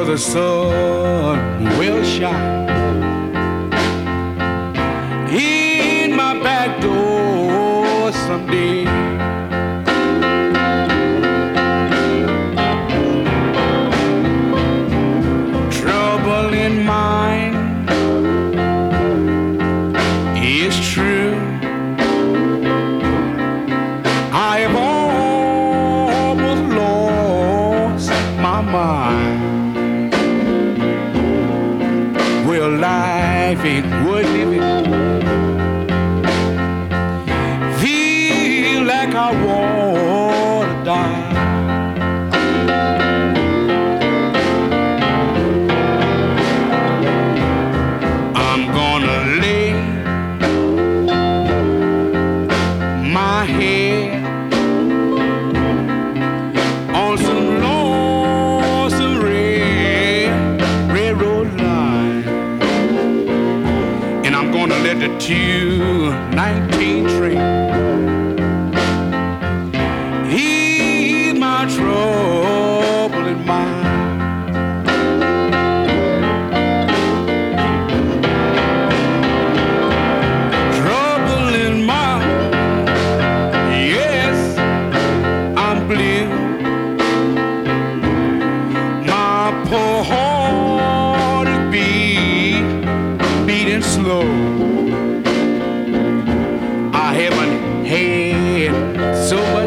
the sun will shine in my back door someday. Trouble in mind is true. I have almost lost my mind. Well, life ain't worth living. Feel like I wanna die. I'm gonna lay my head on some lonesome railroad line, and I'm gonna let the 219 train ease my troubled mind. Trouble in mind, yes, I'm blue. My poor heart is beating slow. I haven't had so much